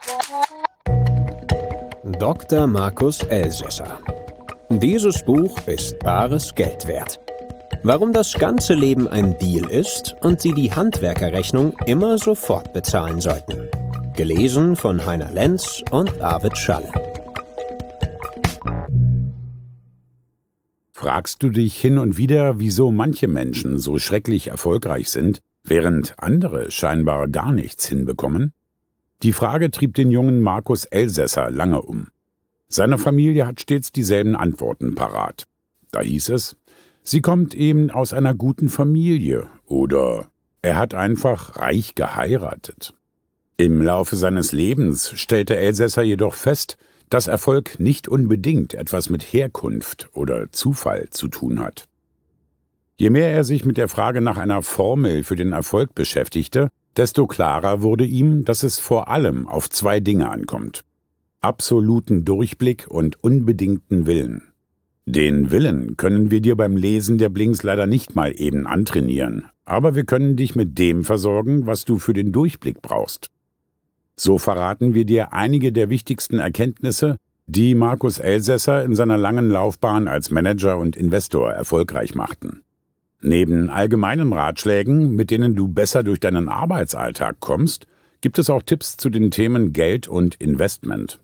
Dr. Markus Elsässer. Dieses Buch ist bares Geld wert. Warum das ganze Leben ein Deal ist und Sie die Handwerkerrechnung immer sofort bezahlen sollten. Gelesen von Heiner Lenz und Arvid Schalle. Fragst du dich hin und wieder, wieso manche Menschen so schrecklich erfolgreich sind, während andere scheinbar gar nichts hinbekommen? Die Frage trieb den jungen Markus Elsässer lange um. Seine Familie hat stets dieselben Antworten parat. Da hieß es, sie kommt eben aus einer guten Familie oder er hat einfach reich geheiratet. Im Laufe seines Lebens stellte Elsässer jedoch fest, dass Erfolg nicht unbedingt etwas mit Herkunft oder Zufall zu tun hat. Je mehr er sich mit der Frage nach einer Formel für den Erfolg beschäftigte, desto klarer wurde ihm, dass es vor allem auf zwei Dinge ankommt: absoluten Durchblick und unbedingten Willen. Den Willen können wir dir beim Lesen der Blinks leider nicht mal eben antrainieren, aber wir können dich mit dem versorgen, was du für den Durchblick brauchst. So verraten wir dir einige der wichtigsten Erkenntnisse, die Markus Elsässer in seiner langen Laufbahn als Manager und Investor erfolgreich machten. Neben allgemeinen Ratschlägen, mit denen du besser durch deinen Arbeitsalltag kommst, gibt es auch Tipps zu den Themen Geld und Investment.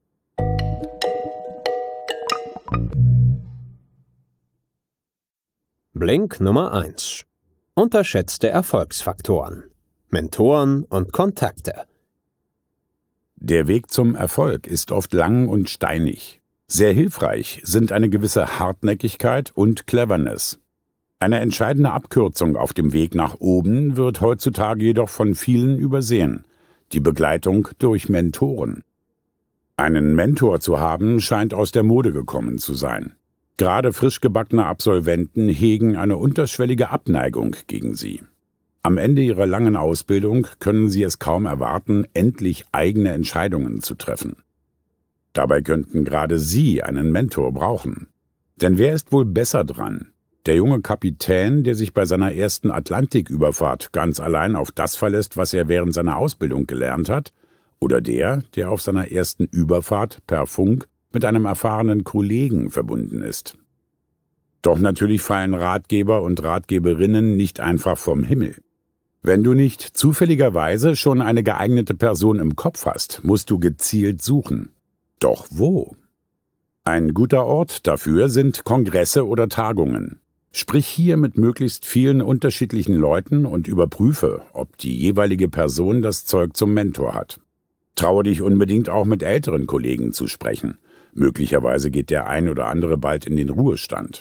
Blink Nummer 1. Unterschätzte Erfolgsfaktoren. Mentoren und Kontakte. Der Weg zum Erfolg ist oft lang und steinig. Sehr hilfreich sind eine gewisse Hartnäckigkeit und Cleverness. Eine entscheidende Abkürzung auf dem Weg nach oben wird heutzutage jedoch von vielen übersehen: die Begleitung durch Mentoren. Einen Mentor zu haben, scheint aus der Mode gekommen zu sein. Gerade frisch gebackene Absolventen hegen eine unterschwellige Abneigung gegen sie. Am Ende ihrer langen Ausbildung können sie es kaum erwarten, endlich eigene Entscheidungen zu treffen. Dabei könnten gerade sie einen Mentor brauchen. Denn wer ist wohl besser dran? Der junge Kapitän, der sich bei seiner ersten Atlantiküberfahrt ganz allein auf das verlässt, was er während seiner Ausbildung gelernt hat? Oder der auf seiner ersten Überfahrt per Funk mit einem erfahrenen Kollegen verbunden ist? Doch natürlich fallen Ratgeber und Ratgeberinnen nicht einfach vom Himmel. Wenn du nicht zufälligerweise schon eine geeignete Person im Kopf hast, musst du gezielt suchen. Doch wo? Ein guter Ort dafür sind Kongresse oder Tagungen. Sprich hier mit möglichst vielen unterschiedlichen Leuten und überprüfe, ob die jeweilige Person das Zeug zum Mentor hat. Traue dich unbedingt auch mit älteren Kollegen zu sprechen. Möglicherweise geht der ein oder andere bald in den Ruhestand.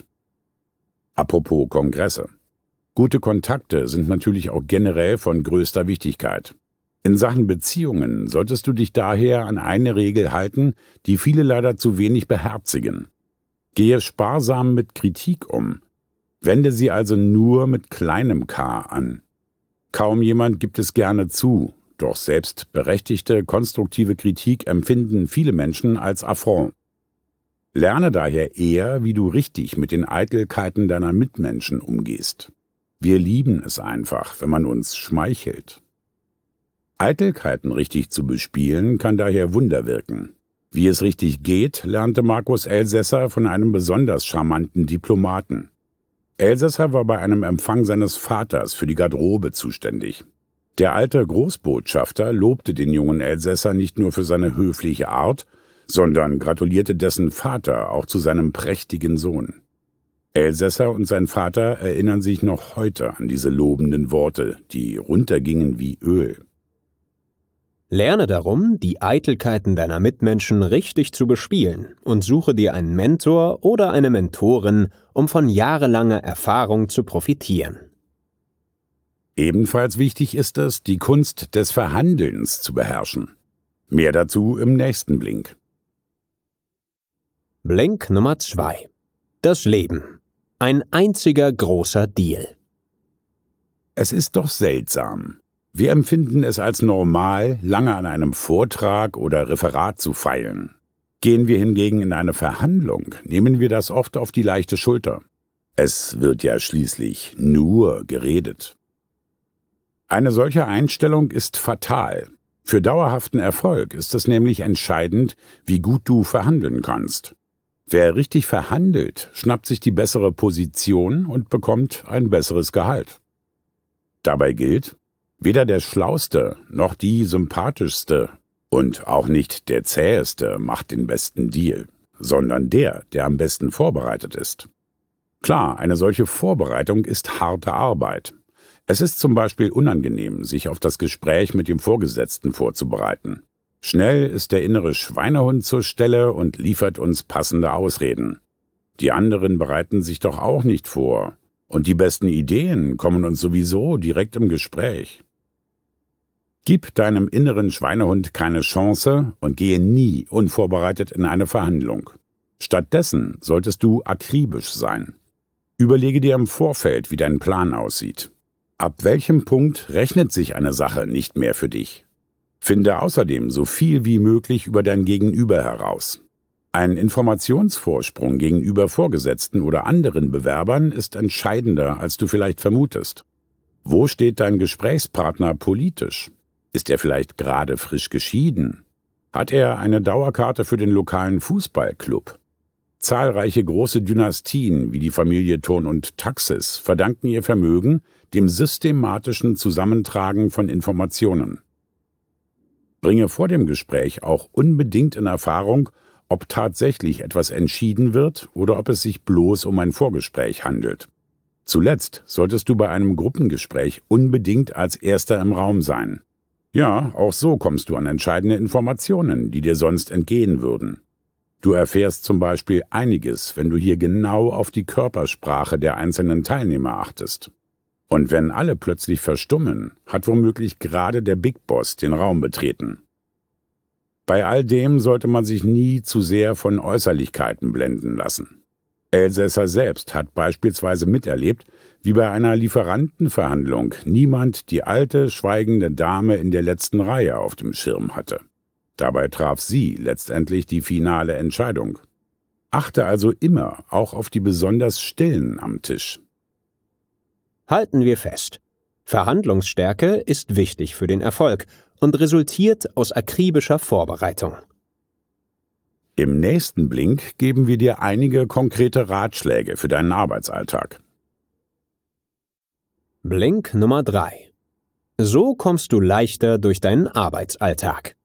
Apropos Kongresse. Gute Kontakte sind natürlich auch generell von größter Wichtigkeit. In Sachen Beziehungen solltest du dich daher an eine Regel halten, die viele leider zu wenig beherzigen. Gehe sparsam mit Kritik um. Wende sie also nur mit kleinem K an. Kaum jemand gibt es gerne zu, doch selbst berechtigte, konstruktive Kritik empfinden viele Menschen als Affront. Lerne daher eher, wie du richtig mit den Eitelkeiten deiner Mitmenschen umgehst. Wir lieben es einfach, wenn man uns schmeichelt. Eitelkeiten richtig zu bespielen, kann daher Wunder wirken. Wie es richtig geht, lernte Markus Elsässer von einem besonders charmanten Diplomaten. Elsässer war bei einem Empfang seines Vaters für die Garderobe zuständig. Der alte Großbotschafter lobte den jungen Elsässer nicht nur für seine höfliche Art, sondern gratulierte dessen Vater auch zu seinem prächtigen Sohn. Elsässer und sein Vater erinnern sich noch heute an diese lobenden Worte, die runtergingen wie Öl. Lerne darum, die Eitelkeiten deiner Mitmenschen richtig zu bespielen und suche dir einen Mentor oder eine Mentorin, um von jahrelanger Erfahrung zu profitieren. Ebenfalls wichtig ist es, die Kunst des Verhandelns zu beherrschen. Mehr dazu im nächsten Blink. Blink Nummer 2. Das Leben. Ein einziger großer Deal. Es ist doch seltsam. Wir empfinden es als normal, lange an einem Vortrag oder Referat zu feilen. Gehen wir hingegen in eine Verhandlung, nehmen wir das oft auf die leichte Schulter. Es wird ja schließlich nur geredet. Eine solche Einstellung ist fatal. Für dauerhaften Erfolg ist es nämlich entscheidend, wie gut du verhandeln kannst. Wer richtig verhandelt, schnappt sich die bessere Position und bekommt ein besseres Gehalt. Dabei gilt, weder der Schlauste noch die Sympathischste und auch nicht der Zäheste macht den besten Deal, sondern der am besten vorbereitet ist. Klar, eine solche Vorbereitung ist harte Arbeit. Es ist zum Beispiel unangenehm, sich auf das Gespräch mit dem Vorgesetzten vorzubereiten. Schnell ist der innere Schweinehund zur Stelle und liefert uns passende Ausreden. Die anderen bereiten sich doch auch nicht vor. Und die besten Ideen kommen uns sowieso direkt im Gespräch. Gib deinem inneren Schweinehund keine Chance und gehe nie unvorbereitet in eine Verhandlung. Stattdessen solltest du akribisch sein. Überlege dir im Vorfeld, wie dein Plan aussieht. Ab welchem Punkt rechnet sich eine Sache nicht mehr für dich? Finde außerdem so viel wie möglich über dein Gegenüber heraus. Ein Informationsvorsprung gegenüber Vorgesetzten oder anderen Bewerbern ist entscheidender, als du vielleicht vermutest. Wo steht dein Gesprächspartner politisch? Ist er vielleicht gerade frisch geschieden? Hat er eine Dauerkarte für den lokalen Fußballclub? Zahlreiche große Dynastien wie die Familie Thurn und Taxis verdanken ihr Vermögen dem systematischen Zusammentragen von Informationen. Bringe vor dem Gespräch auch unbedingt in Erfahrung, ob tatsächlich etwas entschieden wird oder ob es sich bloß um ein Vorgespräch handelt. Zuletzt solltest du bei einem Gruppengespräch unbedingt als Erster im Raum sein. Ja, auch so kommst du an entscheidende Informationen, die dir sonst entgehen würden. Du erfährst zum Beispiel einiges, wenn du hier genau auf die Körpersprache der einzelnen Teilnehmer achtest. Und wenn alle plötzlich verstummen, hat womöglich gerade der Big Boss den Raum betreten. Bei all dem sollte man sich nie zu sehr von Äußerlichkeiten blenden lassen. Elsässer selbst hat beispielsweise miterlebt, wie bei einer Lieferantenverhandlung niemand die alte, schweigende Dame in der letzten Reihe auf dem Schirm hatte. Dabei traf sie letztendlich die finale Entscheidung. Achte also immer auch auf die besonders Stillen am Tisch. Halten wir fest. Verhandlungsstärke ist wichtig für den Erfolg und resultiert aus akribischer Vorbereitung. Im nächsten Blink geben wir dir einige konkrete Ratschläge für deinen Arbeitsalltag. Blink Nummer 3. So kommst du leichter durch deinen Arbeitsalltag.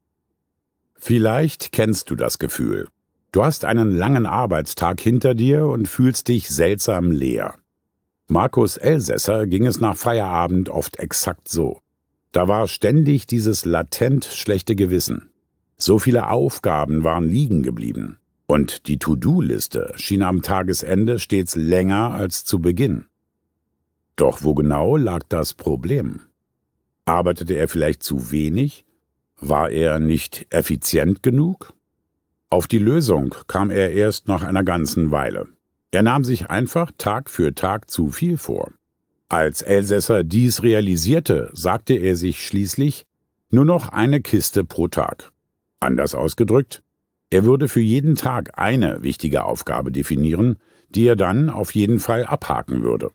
Vielleicht kennst du das Gefühl. Du hast einen langen Arbeitstag hinter dir und fühlst dich seltsam leer. Markus Elsässer ging es nach Feierabend oft exakt so. Da war ständig dieses latent schlechte Gewissen. So viele Aufgaben waren liegen geblieben. Und die To-Do-Liste schien am Tagesende stets länger als zu Beginn. Doch wo genau lag das Problem? Arbeitete er vielleicht zu wenig? War er nicht effizient genug? Auf die Lösung kam er erst nach einer ganzen Weile. Er nahm sich einfach Tag für Tag zu viel vor. Als Elsässer dies realisierte, sagte er sich schließlich, nur noch eine Kiste pro Tag. Anders ausgedrückt, er würde für jeden Tag eine wichtige Aufgabe definieren, die er dann auf jeden Fall abhaken würde.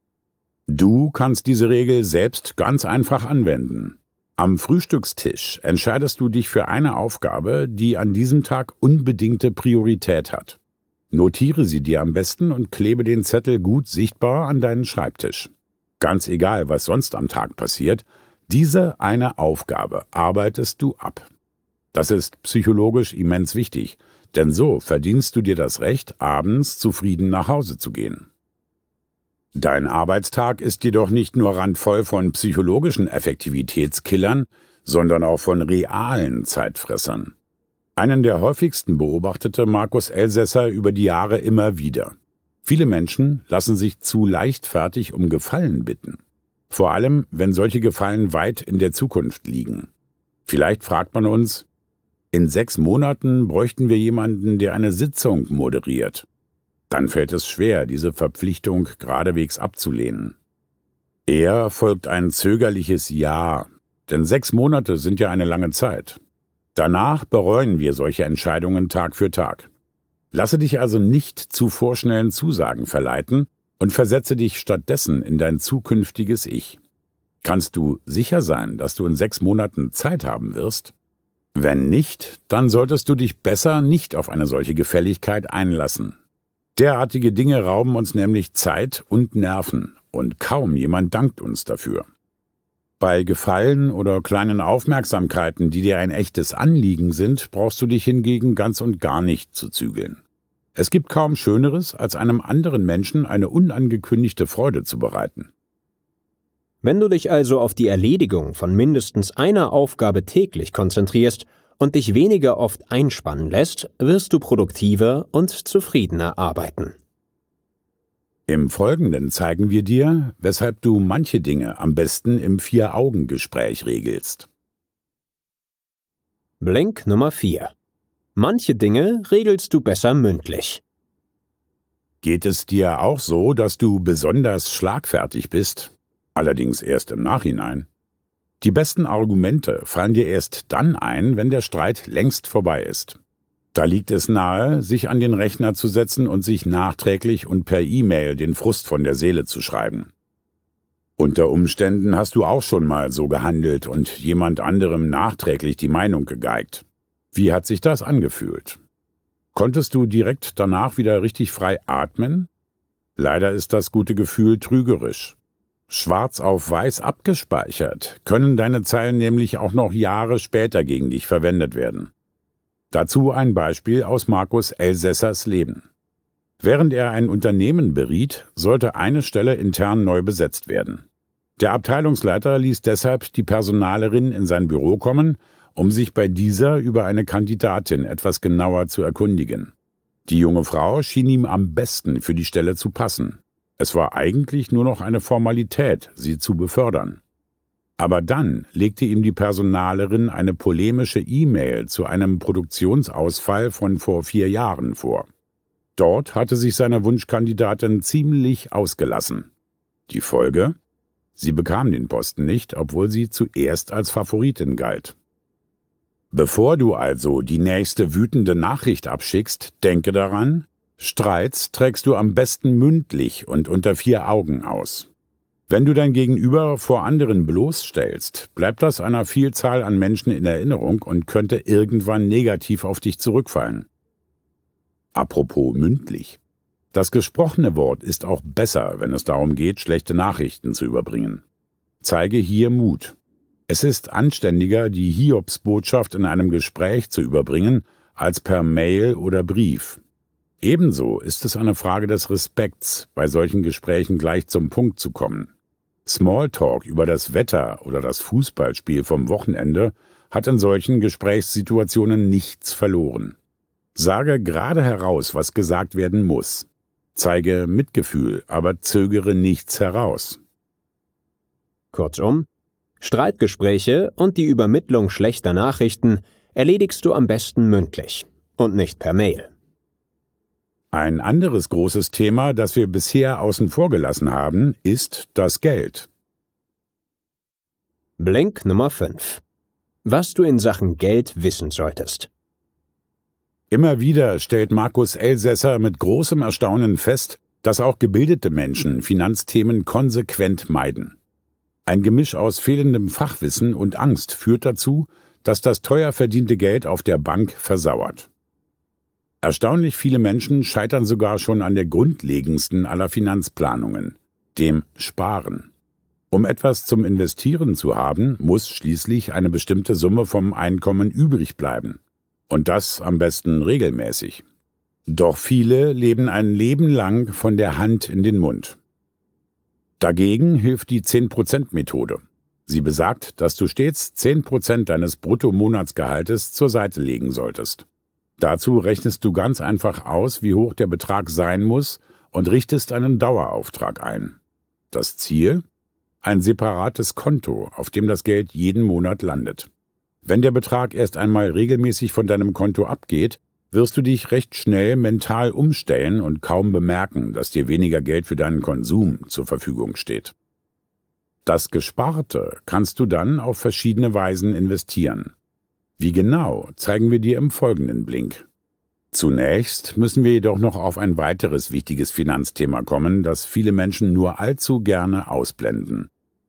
Du kannst diese Regel selbst ganz einfach anwenden. Am Frühstückstisch entscheidest du dich für eine Aufgabe, die an diesem Tag unbedingte Priorität hat. Notiere sie dir am besten und klebe den Zettel gut sichtbar an deinen Schreibtisch. Ganz egal, was sonst am Tag passiert, diese eine Aufgabe arbeitest du ab. Das ist psychologisch immens wichtig, denn so verdienst du dir das Recht, abends zufrieden nach Hause zu gehen. Dein Arbeitstag ist jedoch nicht nur randvoll von psychologischen Effektivitätskillern, sondern auch von realen Zeitfressern. Einen der häufigsten beobachtete Markus Elsässer über die Jahre immer wieder. Viele Menschen lassen sich zu leichtfertig um Gefallen bitten. Vor allem, wenn solche Gefallen weit in der Zukunft liegen. Vielleicht fragt man uns, in 6 Monaten bräuchten wir jemanden, der eine Sitzung moderiert. Dann fällt es schwer, diese Verpflichtung geradewegs abzulehnen. Eher folgt ein zögerliches Ja, denn 6 Monate sind ja eine lange Zeit. Danach bereuen wir solche Entscheidungen Tag für Tag. Lasse dich also nicht zu vorschnellen Zusagen verleiten und versetze dich stattdessen in dein zukünftiges Ich. Kannst du sicher sein, dass du in 6 Monaten Zeit haben wirst? Wenn nicht, dann solltest du dich besser nicht auf eine solche Gefälligkeit einlassen. Derartige Dinge rauben uns nämlich Zeit und Nerven, und kaum jemand dankt uns dafür. Bei Gefallen oder kleinen Aufmerksamkeiten, die dir ein echtes Anliegen sind, brauchst du dich hingegen ganz und gar nicht zu zügeln. Es gibt kaum Schöneres, als einem anderen Menschen eine unangekündigte Freude zu bereiten. Wenn du dich also auf die Erledigung von mindestens einer Aufgabe täglich konzentrierst und dich weniger oft einspannen lässt, wirst du produktiver und zufriedener arbeiten. Im Folgenden zeigen wir dir, weshalb du manche Dinge am besten im 4-Augen-Gespräch regelst. Blink Nummer 4. Manche Dinge regelst du besser mündlich. Geht es dir auch so, dass du besonders schlagfertig bist? Allerdings erst im Nachhinein. Die besten Argumente fallen dir erst dann ein, wenn der Streit längst vorbei ist. Da liegt es nahe, sich an den Rechner zu setzen und sich nachträglich und per E-Mail den Frust von der Seele zu schreiben. Unter Umständen hast du auch schon mal so gehandelt und jemand anderem nachträglich die Meinung gegeigt. Wie hat sich das angefühlt? Konntest du direkt danach wieder richtig frei atmen? Leider ist das gute Gefühl trügerisch. Schwarz auf weiß abgespeichert, können deine Zeilen nämlich auch noch Jahre später gegen dich verwendet werden. Dazu ein Beispiel aus Markus Elsässers Leben. Während er ein Unternehmen beriet, sollte eine Stelle intern neu besetzt werden. Der Abteilungsleiter ließ deshalb die Personalerin in sein Büro kommen, um sich bei dieser über eine Kandidatin etwas genauer zu erkundigen. Die junge Frau schien ihm am besten für die Stelle zu passen. Es war eigentlich nur noch eine Formalität, sie zu befördern. Aber dann legte ihm die Personalerin eine polemische E-Mail zu einem Produktionsausfall von vor 4 Jahren vor. Dort hatte sich seine Wunschkandidatin ziemlich ausgelassen. Die Folge? Sie bekam den Posten nicht, obwohl sie zuerst als Favoritin galt. Bevor du also die nächste wütende Nachricht abschickst, denke daran, Streits trägst du am besten mündlich und unter 4 Augen aus. Wenn du dein Gegenüber vor anderen bloßstellst, bleibt das einer Vielzahl an Menschen in Erinnerung und könnte irgendwann negativ auf dich zurückfallen. Apropos mündlich. Das gesprochene Wort ist auch besser, wenn es darum geht, schlechte Nachrichten zu überbringen. Zeige hier Mut. Es ist anständiger, die Hiobsbotschaft in einem Gespräch zu überbringen, als per Mail oder Brief. Ebenso ist es eine Frage des Respekts, bei solchen Gesprächen gleich zum Punkt zu kommen. Smalltalk über das Wetter oder das Fußballspiel vom Wochenende hat in solchen Gesprächssituationen nichts verloren. Sage gerade heraus, was gesagt werden muss. Zeige Mitgefühl, aber zögere nichts heraus. Kurzum, Streitgespräche und die Übermittlung schlechter Nachrichten erledigst du am besten mündlich und nicht per Mail. Ein anderes großes Thema, das wir bisher außen vor gelassen haben, ist das Geld. Blink Nummer 5. Was du in Sachen Geld wissen solltest. Immer wieder stellt Markus Elsässer mit großem Erstaunen fest, dass auch gebildete Menschen Finanzthemen konsequent meiden. Ein Gemisch aus fehlendem Fachwissen und Angst führt dazu, dass das teuer verdiente Geld auf der Bank versauert. Erstaunlich viele Menschen scheitern sogar schon an der grundlegendsten aller Finanzplanungen, dem Sparen. Um etwas zum Investieren zu haben, muss schließlich eine bestimmte Summe vom Einkommen übrig bleiben. Und das am besten regelmäßig. Doch viele leben ein Leben lang von der Hand in den Mund. Dagegen hilft die 10%-Methode. Sie besagt, dass du stets 10% deines Bruttomonatsgehaltes zur Seite legen solltest. Dazu rechnest du ganz einfach aus, wie hoch der Betrag sein muss und richtest einen Dauerauftrag ein. Das Ziel? Ein separates Konto, auf dem das Geld jeden Monat landet. Wenn der Betrag erst einmal regelmäßig von deinem Konto abgeht, wirst du dich recht schnell mental umstellen und kaum bemerken, dass dir weniger Geld für deinen Konsum zur Verfügung steht. Das Gesparte kannst du dann auf verschiedene Weisen investieren. Wie genau, zeigen wir dir im folgenden Blink. Zunächst müssen wir jedoch noch auf ein weiteres wichtiges Finanzthema kommen, das viele Menschen nur allzu gerne ausblenden.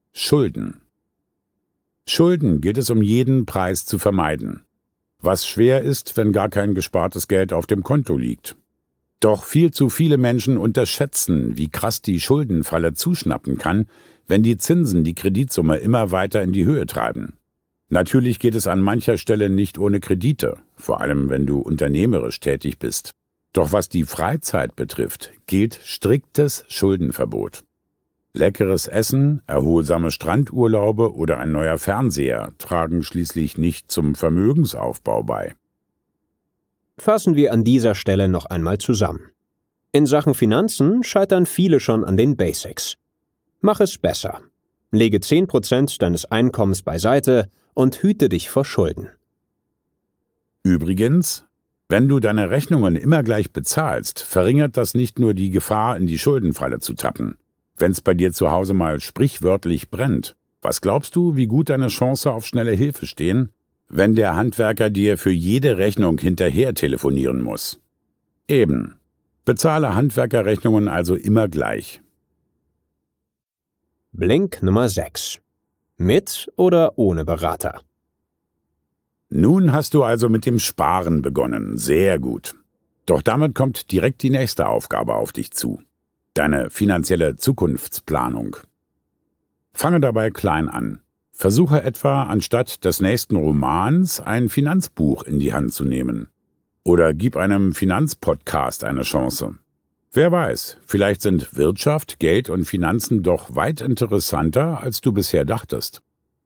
Schulden. Schulden gilt es um jeden Preis zu vermeiden. Was schwer ist, wenn gar kein gespartes Geld auf dem Konto liegt. Doch viel zu viele Menschen unterschätzen, wie krass die Schuldenfalle zuschnappen kann, wenn die Zinsen die Kreditsumme immer weiter in die Höhe treiben. Natürlich geht es an mancher Stelle nicht ohne Kredite, vor allem wenn du unternehmerisch tätig bist. Doch was die Freizeit betrifft, gilt striktes Schuldenverbot. Leckeres Essen, erholsame Strandurlaube oder ein neuer Fernseher tragen schließlich nicht zum Vermögensaufbau bei. Fassen wir an dieser Stelle noch einmal zusammen. In Sachen Finanzen scheitern viele schon an den Basics. Mach es besser. Lege 10% deines Einkommens beiseite und hüte dich vor Schulden. Übrigens, wenn du deine Rechnungen immer gleich bezahlst, verringert das nicht nur die Gefahr, in die Schuldenfalle zu tappen. Wenn es bei dir zu Hause mal sprichwörtlich brennt, was glaubst du, wie gut deine Chancen auf schnelle Hilfe stehen, wenn der Handwerker dir für jede Rechnung hinterher telefonieren muss? Eben. Bezahle Handwerkerrechnungen also immer gleich. Blink Nummer 6. Mit oder ohne Berater? Nun hast du also mit dem Sparen begonnen. Sehr gut. Doch damit kommt direkt die nächste Aufgabe auf dich zu. Deine finanzielle Zukunftsplanung. Fange dabei klein an. Versuche etwa, anstatt des nächsten Romans ein Finanzbuch in die Hand zu nehmen. Oder gib einem Finanzpodcast eine Chance. Wer weiß, vielleicht sind Wirtschaft, Geld und Finanzen doch weit interessanter, als du bisher dachtest.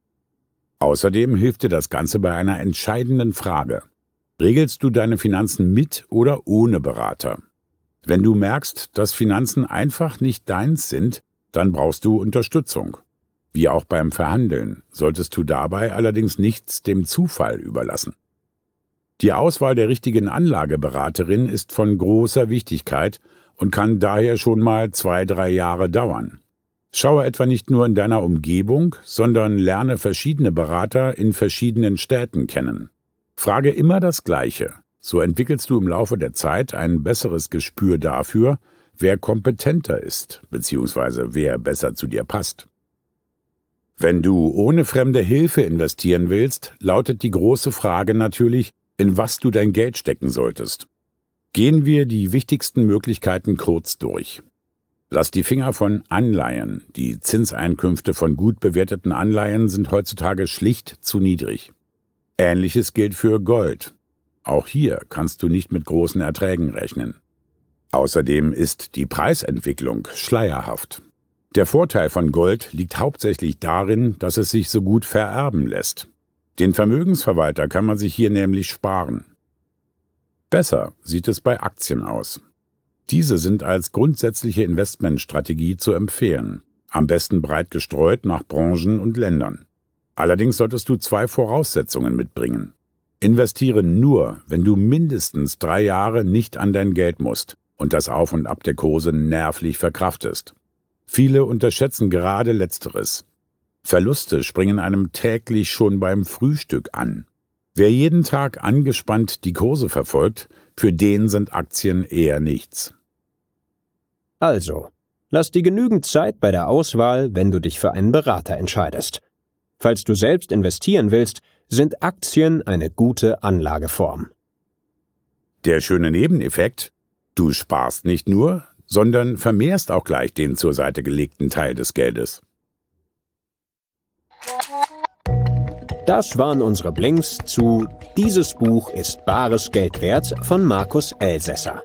Außerdem hilft dir das Ganze bei einer entscheidenden Frage. Regelst du deine Finanzen mit oder ohne Berater? Wenn du merkst, dass Finanzen einfach nicht deins sind, dann brauchst du Unterstützung. Wie auch beim Verhandeln, solltest du dabei allerdings nichts dem Zufall überlassen. Die Auswahl der richtigen Anlageberaterin ist von großer Wichtigkeit und kann daher schon mal 2-3 Jahre dauern. Schaue etwa nicht nur in deiner Umgebung, sondern lerne verschiedene Berater in verschiedenen Städten kennen. Frage immer das Gleiche. So entwickelst du im Laufe der Zeit ein besseres Gespür dafür, wer kompetenter ist, bzw. wer besser zu dir passt. Wenn du ohne fremde Hilfe investieren willst, lautet die große Frage natürlich, in was du dein Geld stecken solltest. Gehen wir die wichtigsten Möglichkeiten kurz durch. Lass die Finger von Anleihen. Die Zinseinkünfte von gut bewerteten Anleihen sind heutzutage schlicht zu niedrig. Ähnliches gilt für Gold. Auch hier kannst du nicht mit großen Erträgen rechnen. Außerdem ist die Preisentwicklung schleierhaft. Der Vorteil von Gold liegt hauptsächlich darin, dass es sich so gut vererben lässt. Den Vermögensverwalter kann man sich hier nämlich sparen. Besser sieht es bei Aktien aus. Diese sind als grundsätzliche Investmentstrategie zu empfehlen, am besten breit gestreut nach Branchen und Ländern. Allerdings solltest du 2 Voraussetzungen mitbringen. Investiere nur, wenn du mindestens 3 Jahre nicht an dein Geld musst und das Auf und Ab der Kurse nervlich verkraftest. Viele unterschätzen gerade Letzteres. Verluste springen einem täglich schon beim Frühstück an. Wer jeden Tag angespannt die Kurse verfolgt, für den sind Aktien eher nichts. Also, lass dir genügend Zeit bei der Auswahl, wenn du dich für einen Berater entscheidest. Falls du selbst investieren willst, sind Aktien eine gute Anlageform. Der schöne Nebeneffekt: Du sparst nicht nur, sondern vermehrst auch gleich den zur Seite gelegten Teil des Geldes. Das waren unsere Blinks zu Dieses Buch ist bares Geld wert von Markus Elsässer.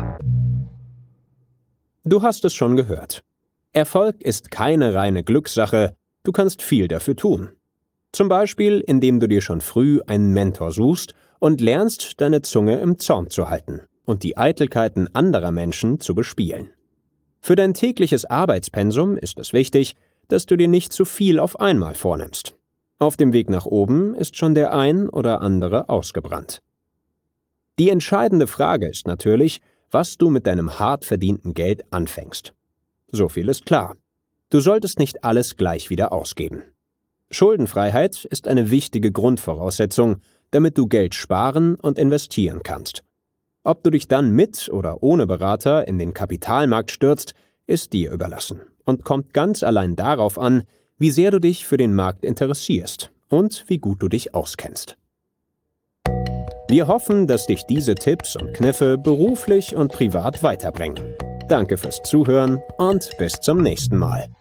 Du hast es schon gehört. Erfolg ist keine reine Glückssache, du kannst viel dafür tun. Zum Beispiel, indem du dir schon früh einen Mentor suchst und lernst, deine Zunge im Zaum zu halten und die Eitelkeiten anderer Menschen zu bespielen. Für dein tägliches Arbeitspensum ist es wichtig, dass du dir nicht zu viel auf einmal vornimmst. Auf dem Weg nach oben ist schon der ein oder andere ausgebrannt. Die entscheidende Frage ist natürlich, was du mit deinem hart verdienten Geld anfängst. So viel ist klar. Du solltest nicht alles gleich wieder ausgeben. Schuldenfreiheit ist eine wichtige Grundvoraussetzung, damit du Geld sparen und investieren kannst. Ob du dich dann mit oder ohne Berater in den Kapitalmarkt stürzt, ist dir überlassen und kommt ganz allein darauf an, wie sehr du dich für den Markt interessierst und wie gut du dich auskennst. Wir hoffen, dass dich diese Tipps und Kniffe beruflich und privat weiterbringen. Danke fürs Zuhören und bis zum nächsten Mal.